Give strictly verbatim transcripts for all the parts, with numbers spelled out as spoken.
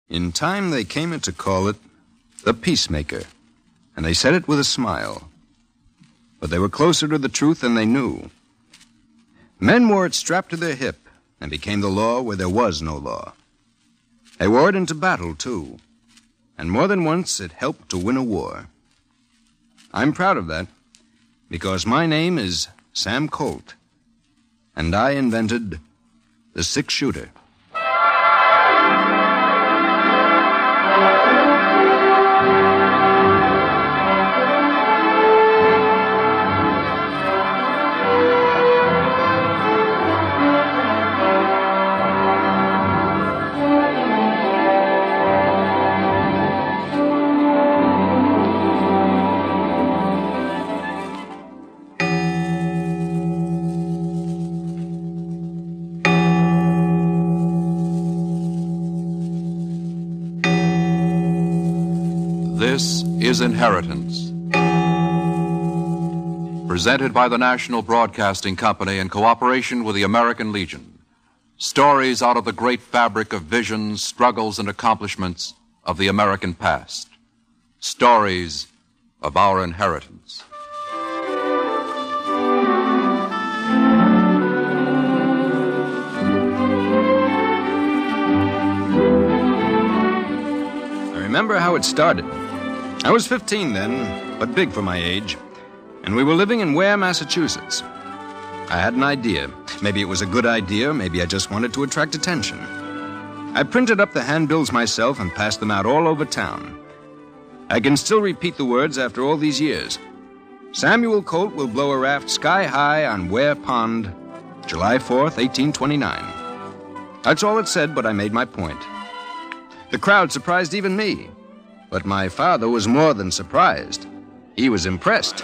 In time, they came to call it the Peacemaker, and they said it with a smile. But they were closer to the truth than they knew. Men wore it strapped to their hip and became the law where there was no law. They wore it into battle, too, and more than once it helped to win a war. I'm proud of that, because my name is Sam Colt, and I invented the six-shooter. This is Inheritance, presented by the National Broadcasting Company in cooperation with the American Legion. Stories out of the great fabric of visions, struggles, and accomplishments of the American past. Stories of our inheritance. I remember how it started. I was fifteen then, but big for my age, and we were living in Ware, Massachusetts. I had an idea. Maybe it was a good idea, maybe I just wanted to attract attention. I printed up the handbills myself and passed them out all over town. I can still repeat the words after all these years. Samuel Colt will blow a raft sky high on Ware Pond, July fourth, eighteen twenty-nine. That's all it said, but I made my point. The crowd surprised even me. But my father was more than surprised. He was impressed.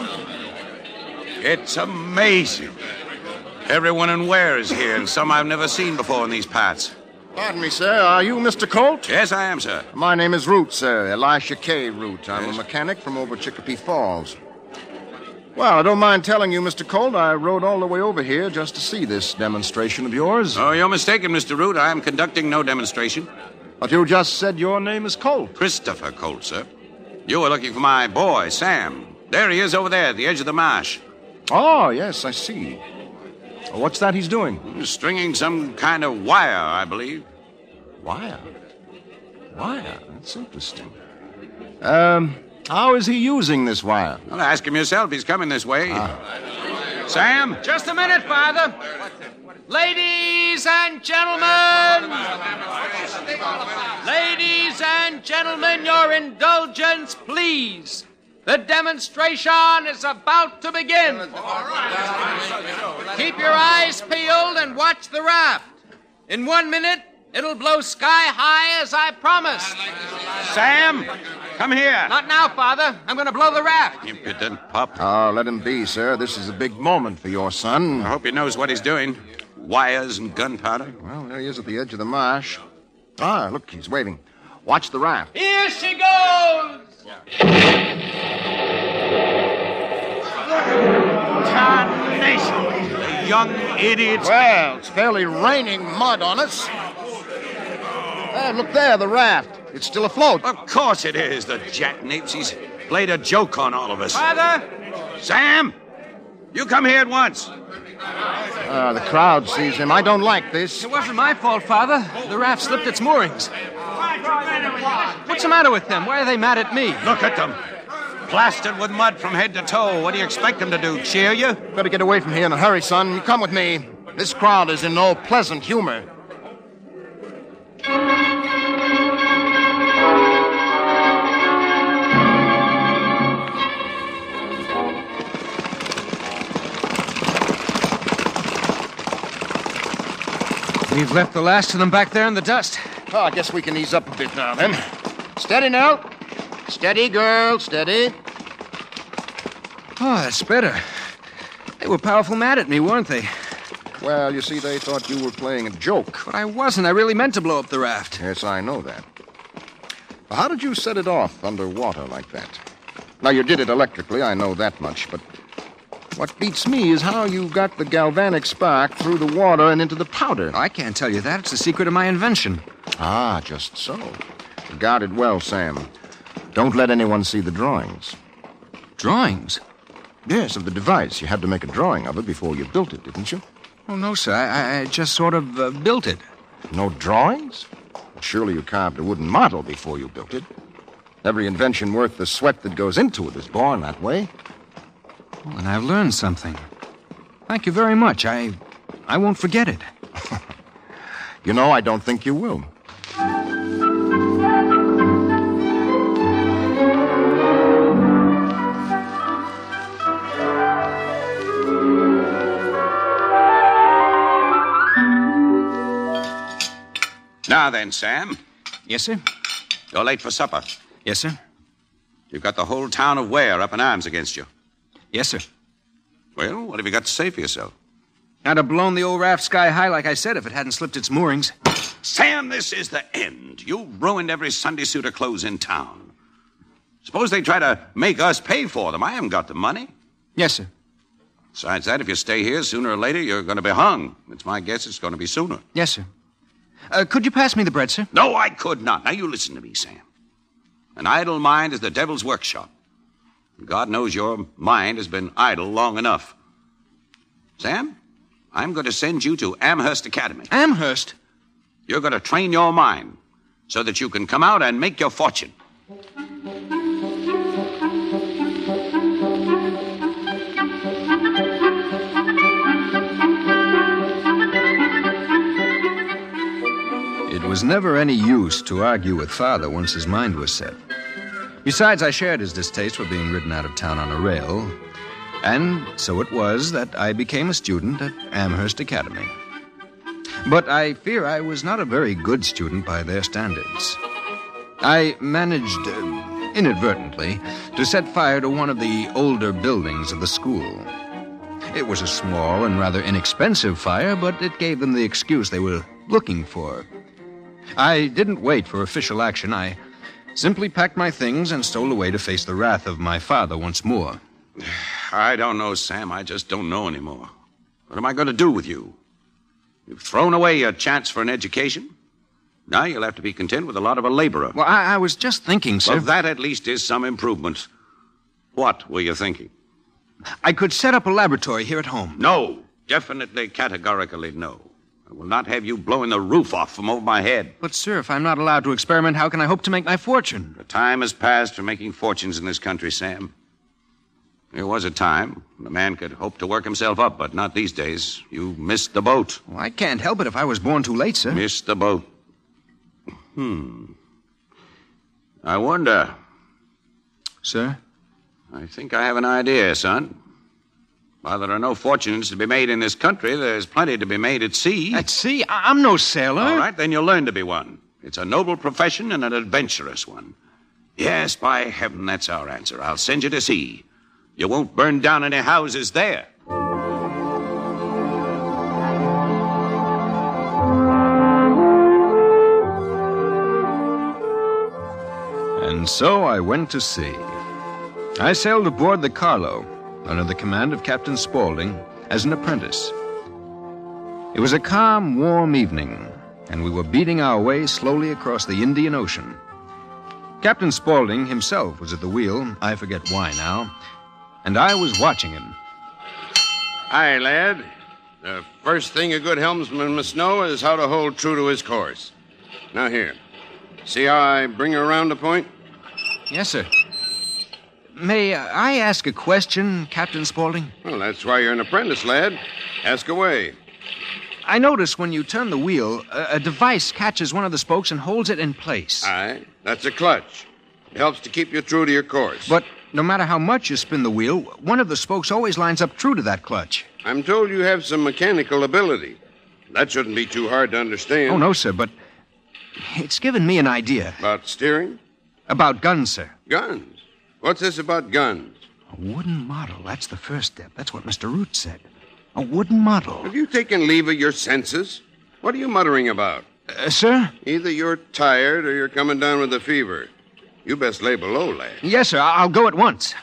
It's amazing. Everyone in Ware is here, and some I've never seen before in these parts. Pardon me, sir. Are you Mister Colt? Yes, I am, sir. My name is Root, sir. Elisha K. Root. I'm Yes. a mechanic from over Chicopee Falls. Well, I don't mind telling you, Mister Colt, I rode all the way over here just to see this demonstration of yours. Oh, you're mistaken, Mister Root. I am conducting no demonstration. But you just said your name is Colt. Christopher Colt, sir. You were looking for my boy, Sam. There he is over there at the edge of the marsh. Oh, yes, I see. What's that he's doing? Stringing some kind of wire, I believe. Wire? Wire? That's interesting. Um, how is he using this wire? Well, ask him yourself. He's coming this way. Ah. Sam? Just a minute, Father. Ladies and gentlemen! Ladies and gentlemen, your indulgence, please. The demonstration is about to begin. Keep your eyes peeled and watch the raft. In one minute, it'll blow sky high as I promised. Sam, come here. Not now, Father. I'm going to blow the raft. You didn't, pup. Oh, let him be, sir. This is a big moment for your son. I hope he knows what he's doing. Wires and gunpowder. Well, there he is at the edge of the marsh. Ah, look, he's waving. Watch the raft. Here she goes! Tarnation! The young idiots. Well, it's fairly raining mud on us. Ah, look there, the raft. It's still afloat. Of course it is, the jackanapes. He's played a joke on all of us. Father! Sam! You come here at once. Ah, the crowd sees him. I don't like this. It wasn't my fault, Father. The raft slipped its moorings. What's the matter with them? Why are they mad at me? Look at them. Plastered with mud from head to toe. What do you expect them to do, cheer you? Better get away from here in a hurry, son. Come with me. This crowd is in no pleasant humor. We've left the last of them back there in the dust. Oh, I guess we can ease up a bit now, then. Steady now. Steady, girl, steady. Oh, that's better. They were powerful mad at me, weren't they? Well, you see, they thought you were playing a joke. But I wasn't. I really meant to blow up the raft. Yes, I know that. How did you set it off underwater like that? Now, you did it electrically, I know that much, but what beats me is how you got the galvanic spark through the water and into the powder. I can't tell you that. It's the secret of my invention. Ah, just so. Guard it well, Sam. Don't let anyone see the drawings. Drawings? Yes, of the device. You had to make a drawing of it before you built it, didn't you? Oh, no, sir. I, I just sort of uh, built it. No drawings? Well, surely you carved a wooden model before you built it. Every invention worth the sweat that goes into it is born that way. Well, and I've learned something. Thank you very much. I, I won't forget it. You know, I don't think you will. Now then, Sam. Yes, sir? You're late for supper. Yes, sir? You've got the whole town of Ware up in arms against you. Yes, sir. Well, what have you got to say for yourself? I'd have blown the old raft sky high, like I said, if it hadn't slipped its moorings. Sam, this is the end. You ruined every Sunday suit of clothes in town. Suppose they try to make us pay for them. I haven't got the money. Yes, sir. Besides that, if you stay here, sooner or later, you're going to be hung. It's my guess it's going to be sooner. Yes, sir. Uh, could you pass me the bread, sir? No, I could not. Now, you listen to me, Sam. An idle mind is the devil's workshop. God knows your mind has been idle long enough. Sam, I'm going to send you to Amherst Academy. Amherst? You're going to train your mind so that you can come out and make your fortune. It was never any use to argue with Father once his mind was set. Besides, I shared his distaste for being ridden out of town on a rail, and so it was that I became a student at Amherst Academy. But I fear I was not a very good student by their standards. I managed, uh, inadvertently, to set fire to one of the older buildings of the school. It was a small and rather inexpensive fire, but it gave them the excuse they were looking for. I didn't wait for official action. I simply packed my things and stole away to face the wrath of my father once more. I don't know, Sam. I just don't know anymore. What am I going to do with you? You've thrown away your chance for an education. Now you'll have to be content with a lot of a laborer. Well, I, I was just thinking, sir. Well, that at least is some improvement. What were you thinking? I could set up a laboratory here at home. No. Definitely, categorically no. I will not have you blowing the roof off from over my head. But, sir, if I'm not allowed to experiment, how can I hope to make my fortune? The time has passed for making fortunes in this country, Sam. There was a time when a man could hope to work himself up, but not these days. You missed the boat. Well, I can't help it if I was born too late, sir. Missed the boat. Hmm. I wonder. Sir? I think I have an idea, son. While there are no fortunes to be made in this country, there's plenty to be made at sea. At sea? I- I'm no sailor. All right, then you'll learn to be one. It's a noble profession and an adventurous one. Yes, by heaven, that's our answer. I'll send you to sea. You won't burn down any houses there. And so I went to sea. I sailed aboard the Carlo, under the command of Captain Spaulding, as an apprentice. It was a calm, warm evening, and we were beating our way slowly across the Indian Ocean. Captain Spaulding himself was at the wheel, I forget why now, and I was watching him. Aye, lad. The first thing a good helmsman must know is how to hold true to his course. Now here, see how I bring her around the point? Yes, sir. May I ask a question, Captain Spaulding? Well, that's why you're an apprentice, lad. Ask away. I notice when you turn the wheel, a, a device catches one of the spokes and holds it in place. Aye, that's a clutch. It helps to keep you true to your course. But no matter how much you spin the wheel, one of the spokes always lines up true to that clutch. I'm told you have some mechanical ability. That shouldn't be too hard to understand. Oh, no, sir, but it's given me an idea. About steering? About guns, sir. Guns? What's this about guns? A wooden model. That's the first step. That's what Mister Root said. A wooden model. Have you taken leave of your senses? What are you muttering about? Uh, sir? Either you're tired or you're coming down with a fever. You best lay below, lad. Yes, sir. I- I'll go at once.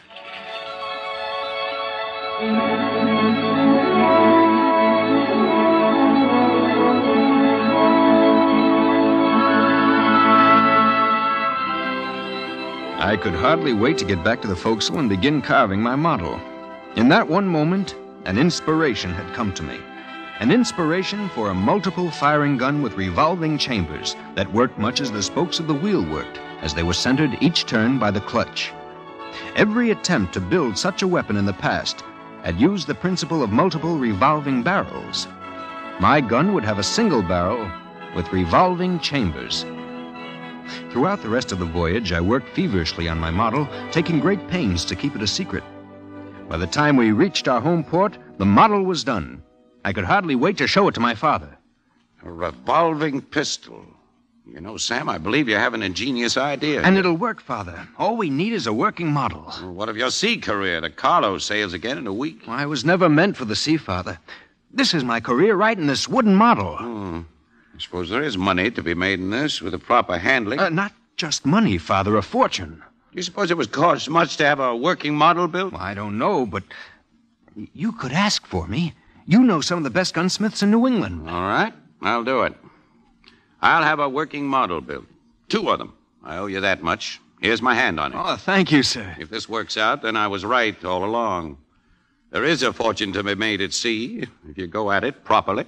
I could hardly wait to get back to the forecastle and begin carving my model. In that one moment, an inspiration had come to me. An inspiration for a multiple firing gun with revolving chambers that worked much as the spokes of the wheel worked, as they were centered each turn by the clutch. Every attempt to build such a weapon in the past had used the principle of multiple revolving barrels. My gun would have a single barrel with revolving chambers. Throughout the rest of the voyage, I worked feverishly on my model, taking great pains to keep it a secret. By the time we reached our home port, the model was done. I could hardly wait to show it to my father. A revolving pistol. You know, Sam, I believe you have an ingenious idea. And it'll work, Father. All we need is a working model. Well, what of your sea career? The Carlo sails again in a week. Well, I was never meant for the sea, Father. This is my career right in this wooden model. Hmm. I suppose there is money to be made in this with the proper handling. Uh, not just money, Father, a fortune. Do you suppose it would cost much to have a working model built? Well, I don't know, but you could ask for me. You know some of the best gunsmiths in New England. All right, I'll do it. I'll have a working model built. Two of them. I owe you that much. Here's my hand on it. Oh, thank you, sir. If this works out, then I was right all along. There is a fortune to be made at sea if you go at it properly.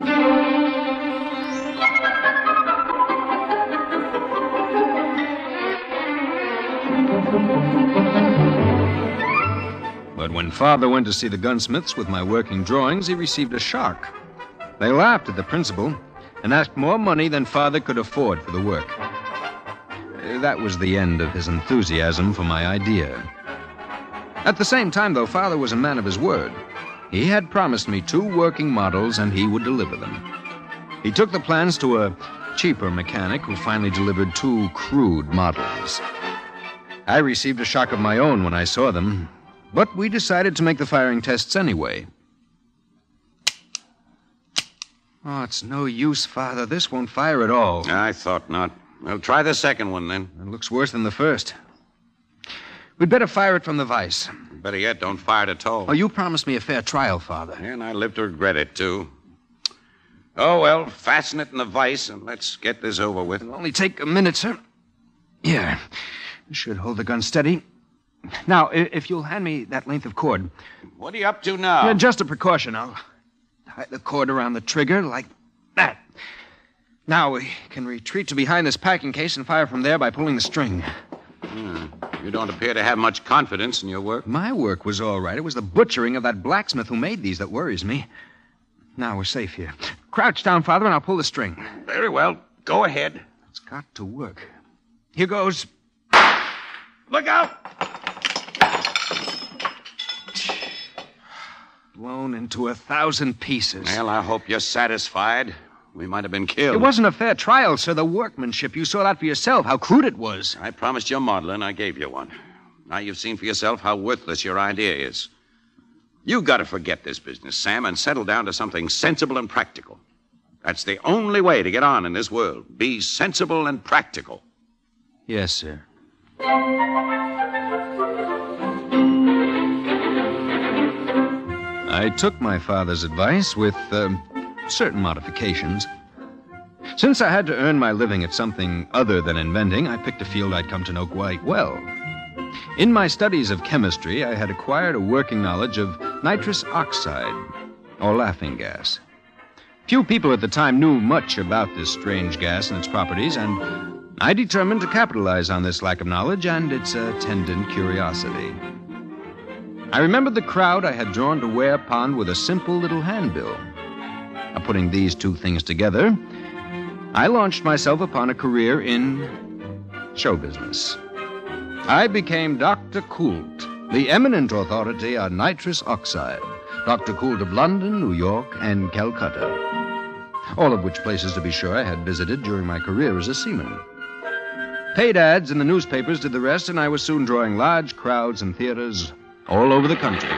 But when Father went to see the gunsmiths with my working drawings, he received a shock. They laughed at the principal and asked more money than Father could afford for the work. That was the end of his enthusiasm for my idea. At the same time, though, Father was a man of his word. He had promised me two working models, and he would deliver them. He took the plans to a cheaper mechanic who finally delivered two crude models. I received a shock of my own when I saw them, but we decided to make the firing tests anyway. Oh, it's no use, Father. This won't fire at all. I thought not. Well, try the second one, then. It looks worse than the first. We'd better fire it from the vise. Better yet, don't fire it at all. Oh, you promised me a fair trial, Father. And I live to regret it, too. Oh, well, fasten it in the vise and let's get this over with. It'll only take a minute, sir. Here. This should hold the gun steady. Now, if you'll hand me that length of cord. What are you up to now? Yeah, just a precaution. I'll tie the cord around the trigger like that. Now we can retreat to behind this packing case and fire from there by pulling the string. Hmm. You don't appear to have much confidence in your work. My work was all right. It was the butchering of that blacksmith who made these that worries me. Now we're safe here. Crouch down, Father, and I'll pull the string. Very well. Go ahead. It's got to work. Here goes. Look out! Blown into a thousand pieces. Well, I hope you're satisfied. We might have been killed. It wasn't a fair trial, sir. The workmanship. You saw that for yourself, how crude it was. I promised you a model, and I gave you one. Now you've seen for yourself how worthless your idea is. You've got to forget this business, Sam, and settle down to something sensible and practical. That's the only way to get on in this world. Be sensible and practical. Yes, sir. I took my father's advice with uh, certain modifications. Since I had to earn my living at something other than inventing, I picked a field I'd come to know quite well. In my studies of chemistry, I had acquired a working knowledge of nitrous oxide, or laughing gas. Few people at the time knew much about this strange gas and its properties, and I determined to capitalize on this lack of knowledge and its attendant curiosity. I remembered the crowd I had drawn to Ware Pond with a simple little handbill. Now, putting these two things together, I launched myself upon a career in show business. I became Doctor Coult, the eminent authority on nitrous oxide. Doctor Coult of London, New York, and Calcutta. All of which places, to be sure, I had visited during my career as a seaman. Paid ads in the newspapers did the rest, and I was soon drawing large crowds in theaters all over the country.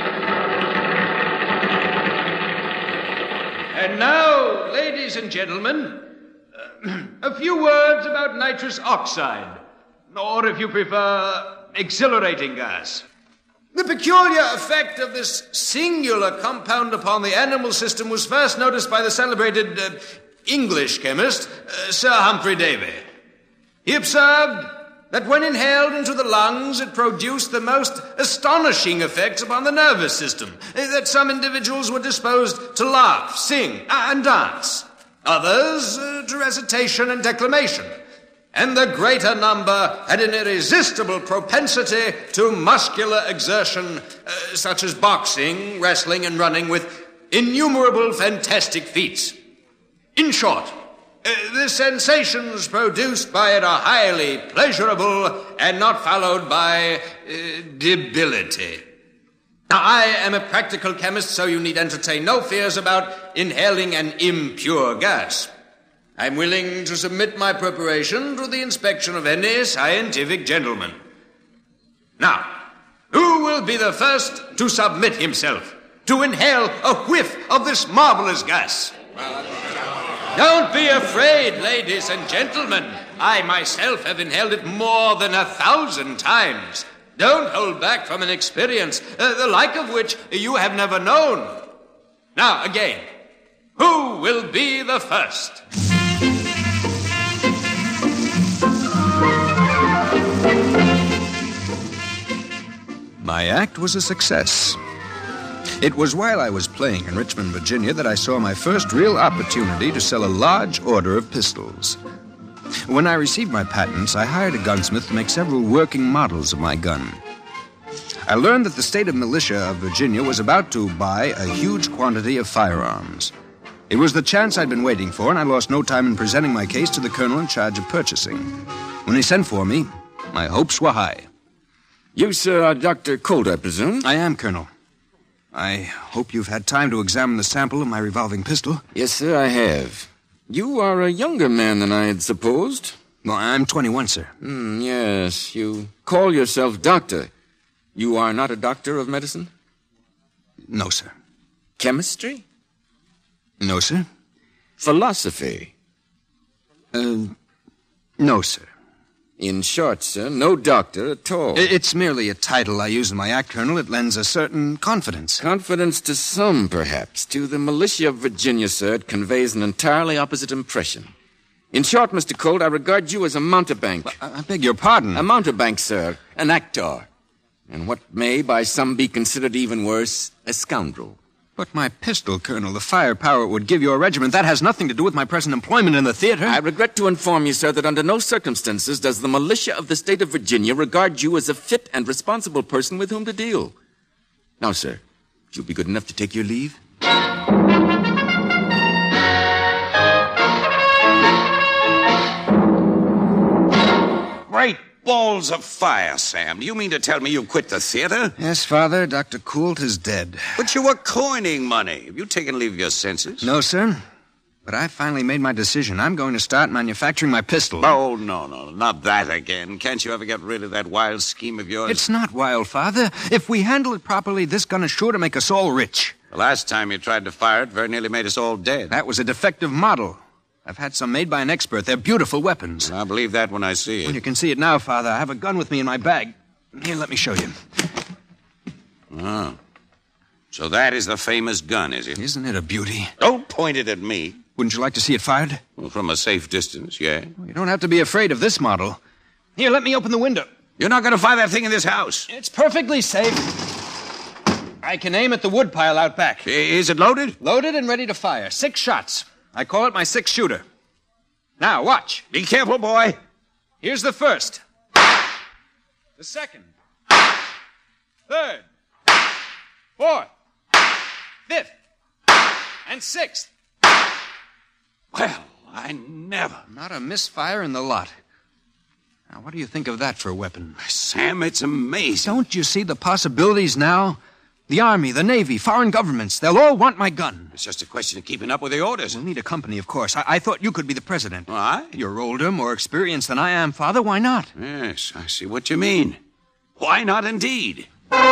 And now, ladies and gentlemen, uh, a few words about nitrous oxide, or if you prefer, exhilarating gas. The peculiar effect of this singular compound upon the animal system was first noticed by the celebrated uh, English chemist, uh, Sir Humphrey Davy. He observed that when inhaled into the lungs, it produced the most astonishing effects upon the nervous system, that some individuals were disposed to laugh, sing, and dance, others uh, to recitation and declamation, and the greater number had an irresistible propensity to muscular exertion, uh, such as boxing, wrestling, and running, with innumerable fantastic feats. In short, uh, the sensations produced by it are highly pleasurable and not followed by uh, debility. Now, I am a practical chemist, so you need entertain no fears about inhaling an impure gas. I'm willing to submit my preparation to the inspection of any scientific gentleman. Now, who will be the first to submit himself to inhale a whiff of this marvelous gas? Don't be afraid, ladies and gentlemen. I myself have inhaled it more than a thousand times. Don't hold back from an experience, uh, the like of which you have never known. Now, again, who will be the first? My act was a success. It was while I was playing in Richmond, Virginia, that I saw my first real opportunity to sell a large order of pistols. When I received my patents, I hired a gunsmith to make several working models of my gun. I learned that the state of militia of Virginia was about to buy a huge quantity of firearms. It was the chance I'd been waiting for, and I lost no time in presenting my case to the colonel in charge of purchasing. When he sent for me, my hopes were high. You, sir, are Doctor Colt, I presume? I am, Colonel. I hope you've had time to examine the sample of my revolving pistol. Yes, sir, I have. You are a younger man than I had supposed. Well, I'm twenty-one, sir. Hmm, yes, you call yourself doctor. You are not a doctor of medicine? No, sir. Chemistry? No, sir. Philosophy? Uh, no, sir. In short, sir, no doctor at all. It's merely a title I use in my act, Colonel. It lends a certain confidence. Confidence to some, perhaps. To the militia of Virginia, sir, it conveys an entirely opposite impression. In short, Mister Colt, I regard you as a mountebank. Well, I beg your pardon. A mountebank, sir. An actor. And what may by some be considered even worse, a scoundrel. But my pistol, Colonel, the firepower it would give your regiment, that has nothing to do with my present employment in the theater. I regret to inform you, sir, that under no circumstances does the militia of the state of Virginia regard you as a fit and responsible person with whom to deal. Now, sir, would you be good enough to take your leave? Great balls of fire, Sam. Do you mean to tell me you quit the theater? Yes, Father. Doctor Coult is dead. But you were coining money. Have you taken leave of your senses? No, sir. But I finally made my decision. I'm going to start manufacturing my pistol. Oh, no, no, not that again. Can't you ever get rid of that wild scheme of yours? It's not wild, Father. If we handle it properly, this gun is sure to make us all rich. The last time you tried to fire it very nearly made us all dead. That was a defective model. I've had some made by an expert. They're beautiful weapons. I'll believe that when I see it. Well, you can see it now, Father. I have a gun with me in my bag. Here, let me show you. Oh. So that is the famous gun, is it? Isn't it a beauty? Don't point it at me. Wouldn't you like to see it fired? Well, from a safe distance, yeah. Well, you don't have to be afraid of this model. Here, let me open the window. You're not going to fire that thing in this house. It's perfectly safe. I can aim at the woodpile out back. Is it loaded? Loaded and ready to fire. Six shots. I call it my six-shooter. Now, watch. Be careful, boy. Here's the first. The second. Third. Fourth. Fifth. And sixth. Well, I never. Not a misfire in the lot. Now, what do you think of that for a weapon? Sam, it's amazing. Don't you see the possibilities now? The Army, the Navy, foreign governments, they'll all want my gun. It's just a question of keeping up with the orders. We'll need a company, of course. I, I thought you could be the president. Why? You're You're older, more experienced than I am, Father. Why not? Yes, I see what you mean. Why not, indeed?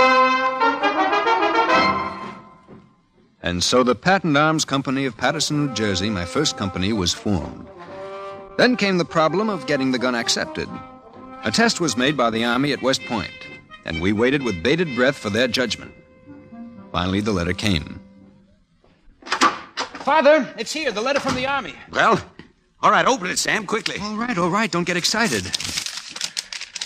And so the Patent Arms Company of Paterson, New Jersey, my first company, was formed. Then came the problem of getting the gun accepted. A test was made by the Army at West Point, and we waited with bated breath for their judgment. Finally, the letter came. Father, it's here, the letter from the Army. Well, all right, open it, Sam, quickly. All right, all right, don't get excited.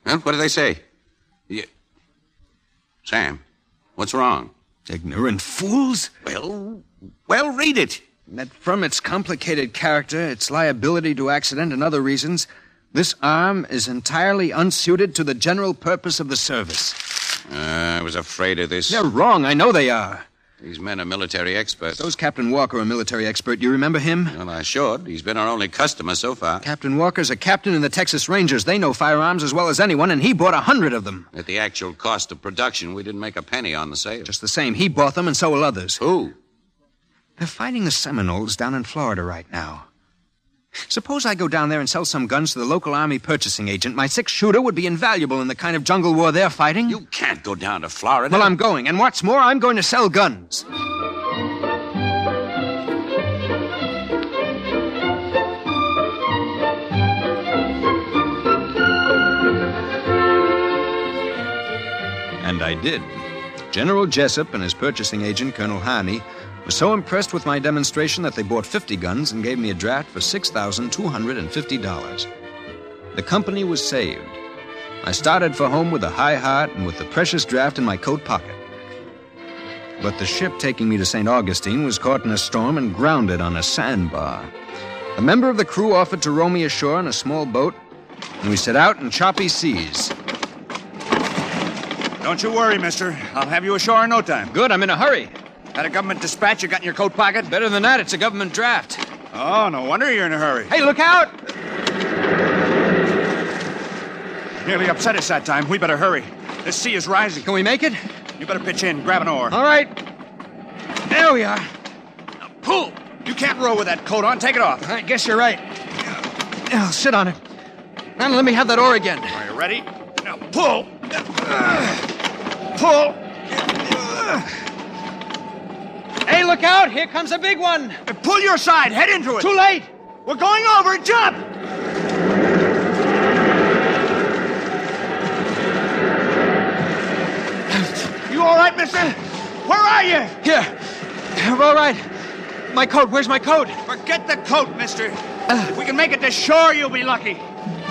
Well, what do they say? You... Sam, what's wrong? Ignorant fools. Well, well, read it. That from its complicated character, its liability to accident, and other reasons, this arm is entirely unsuited to the general purpose of the service. Uh, I was afraid of this. They're wrong. I know they are. These men are military experts. So's Captain Walker, a military expert. You remember him? Well, I should. He's been our only customer so far. Captain Walker's a captain in the Texas Rangers. They know firearms as well as anyone, and he bought a hundred of them. At the actual cost of production, we didn't make a penny on the sale. Just the same, he bought them, and so will others. Who? They're fighting the Seminoles down in Florida right now. Suppose I go down there and sell some guns to the local army purchasing agent. My six-shooter would be invaluable in the kind of jungle war they're fighting. You can't go down to Florida. Well, I'm going. And what's more, I'm going to sell guns. And I did. General Jessup and his purchasing agent, Colonel Harney, were so impressed with my demonstration that they bought fifty guns and gave me a draft for six thousand two hundred fifty dollars. The company was saved. I started for home with a high heart and with the precious draft in my coat pocket. But the ship taking me to Saint Augustine was caught in a storm and grounded on a sandbar. A member of the crew offered to row me ashore in a small boat, and we set out in choppy seas. Don't you worry, mister. I'll have you ashore in no time. Good, I'm in a hurry. That a government dispatch you got in your coat pocket? Better than that, it's a government draft. Oh, no wonder you're in a hurry. Hey, look out! Nearly upset us that time. We better hurry. This sea is rising. Can we make it? You better pitch in. Grab an oar. All right. There we are. Now pull. You can't row with that coat on. Take it off. I guess you're right. I'll sit on it. Now let me have that oar again. Are you ready? Now pull. Pull. Hey, look out! Here comes a big one! Pull your side! Head into it! Too late! We're going over! Jump! You all right, mister? Where are you? Here. We're all right. My coat. Where's my coat? Forget the coat, mister. Uh, if we can make it to shore, you'll be lucky.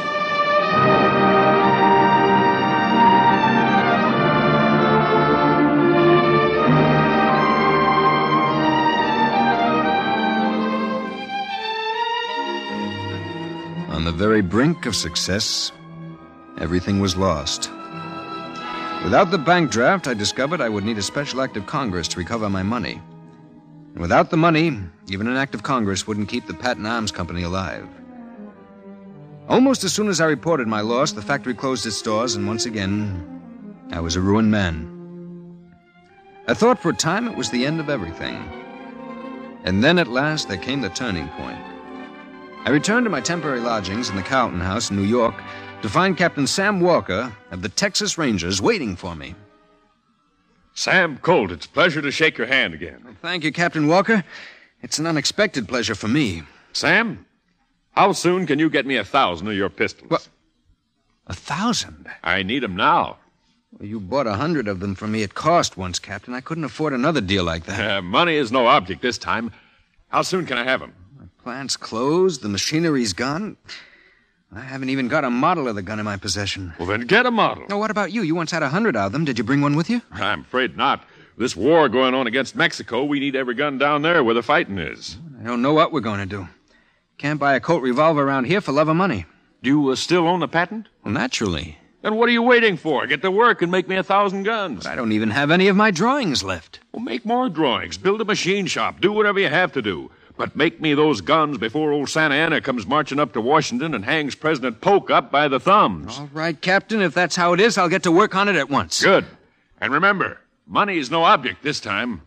On the very brink of success, everything was lost. Without the bank draft, I discovered I would need a special act of Congress to recover my money. And without the money, even an act of Congress wouldn't keep the Patent Arms Company alive. Almost as soon as I reported my loss, the factory closed its doors, and once again, I was a ruined man. I thought for a time it was the end of everything. And then at last there came the turning point. I returned to my temporary lodgings in the Carlton House in New York to find Captain Sam Walker of the Texas Rangers waiting for me. Sam Colt, it's a pleasure to shake your hand again. Well, thank you, Captain Walker. It's an unexpected pleasure for me. Sam, how soon can you get me a thousand of your pistols? What? A thousand? I need them now. Well, you bought a hundred of them from me at cost once, Captain. I couldn't afford another deal like that. Uh, money is no object this time. How soon can I have them? Plant's closed, the machinery's gone. I haven't even got a model of the gun in my possession. Well, then get a model. Now, what about you? You once had a hundred of them. Did you bring one with you? I'm afraid not. This war going on against Mexico, we need every gun down there where the fighting is. I don't know what we're going to do. Can't buy a Colt revolver around here for love of money. Do you uh, still own the patent? Well, naturally. Then what are you waiting for? Get to work and make me a thousand guns. But I don't even have any of my drawings left. Well, make more drawings. Build a machine shop. Do whatever you have to do. But make me those guns before old Santa Anna comes marching up to Washington and hangs President Polk up by the thumbs. All right, Captain. If that's how it is, I'll get to work on it at once. Good. And remember, money is no object this time.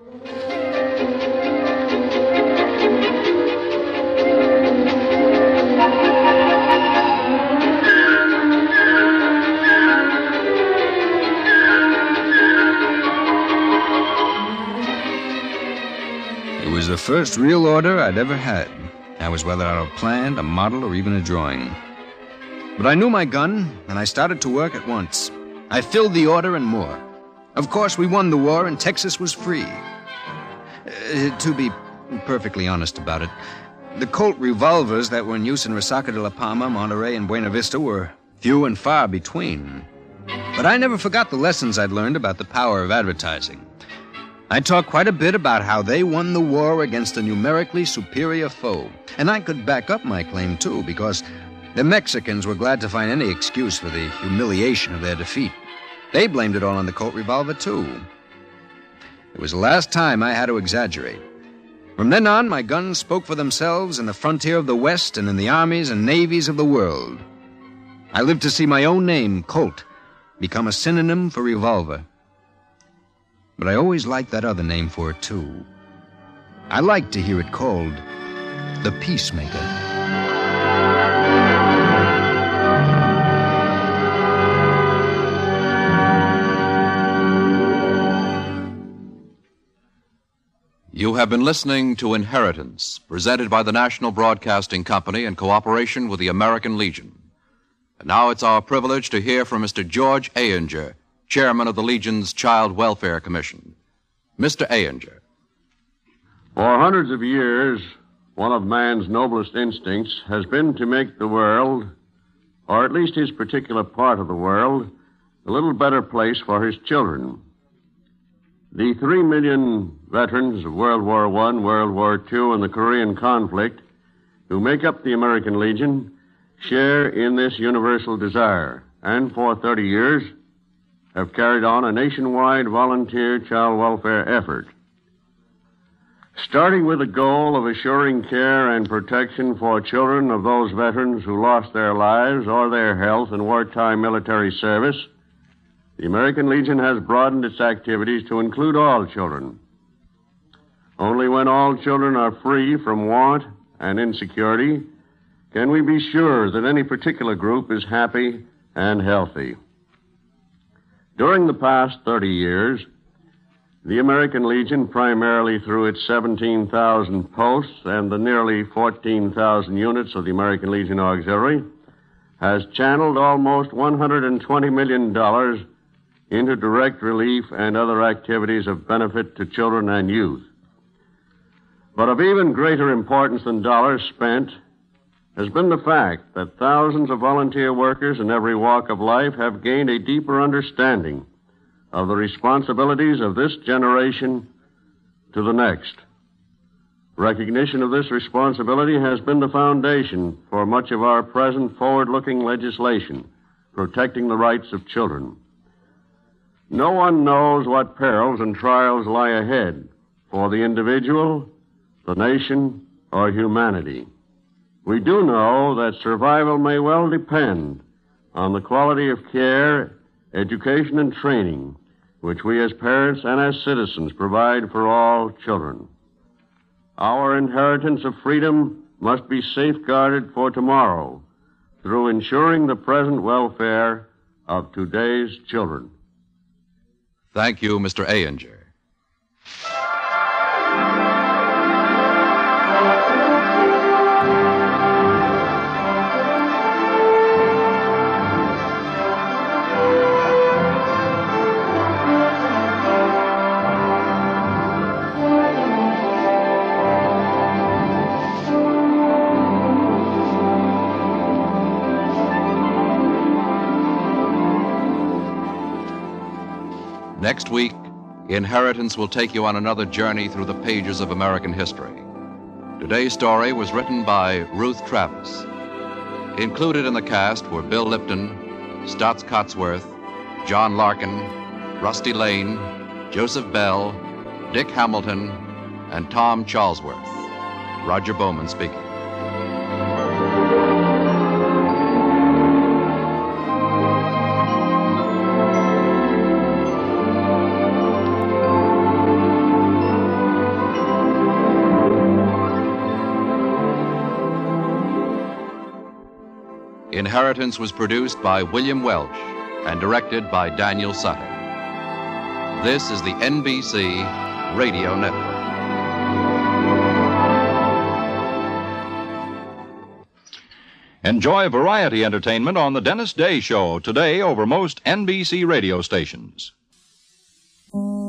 It was the first real order I'd ever had. I was without a plan, a model, or even a drawing. But I knew my gun, and I started to work at once. I filled the order and more. Of course, we won the war, and Texas was free. Uh, to be perfectly honest about it, the Colt revolvers that were in use in Resaca de la Palma, Monterey, and Buena Vista were few and far between. But I never forgot the lessons I'd learned about the power of advertising. I talked quite a bit about how they won the war against a numerically superior foe. And I could back up my claim, too, because the Mexicans were glad to find any excuse for the humiliation of their defeat. They blamed it all on the Colt revolver, too. It was the last time I had to exaggerate. From then on, my guns spoke for themselves in the frontier of the West and in the armies and navies of the world. I lived to see my own name, Colt, become a synonym for revolver. But I always liked that other name for it, too. I liked to hear it called the Peacemaker. You have been listening to Inheritance, presented by the National Broadcasting Company in cooperation with the American Legion. And now it's our privilege to hear from Mister George Ayinger, chairman of the Legion's Child Welfare Commission. Mister Ayinger. For hundreds of years, one of man's noblest instincts has been to make the world, or at least his particular part of the world, a little better place for his children. The three million veterans of World War One, World War Two, and the Korean conflict who make up the American Legion share in this universal desire, and for thirty years have carried on a nationwide volunteer child welfare effort. Starting with the goal of assuring care and protection for children of those veterans who lost their lives or their health in wartime military service, the American Legion has broadened its activities to include all children. Only when all children are free from want and insecurity can we be sure that any particular group is happy and healthy. During the past thirty years, the American Legion, primarily through its seventeen thousand posts and the nearly fourteen thousand units of the American Legion Auxiliary, has channeled almost one hundred twenty million dollars into direct relief and other activities of benefit to children and youth. But of even greater importance than dollars spent has been the fact that thousands of volunteer workers in every walk of life have gained a deeper understanding of the responsibilities of this generation to the next. Recognition of this responsibility has been the foundation for much of our present forward-looking legislation protecting the rights of children. No one knows what perils and trials lie ahead for the individual, the nation, or humanity. We do know that survival may well depend on the quality of care, education, and training which we as parents and as citizens provide for all children. Our inheritance of freedom must be safeguarded for tomorrow through ensuring the present welfare of today's children. Thank you, Mister Ayinger. Next week, Inheritance will take you on another journey through the pages of American history. Today's story was written by Ruth Travis. Included in the cast were Bill Lipton, Stotts Cotsworth, John Larkin, Rusty Lane, Joseph Bell, Dick Hamilton, and Tom Charlesworth. Roger Bowman speaking. Inheritance was produced by William Welch and directed by Daniel Sutter. This is the N B C Radio Network. Enjoy variety entertainment on the Dennis Day Show today over most N B C radio stations.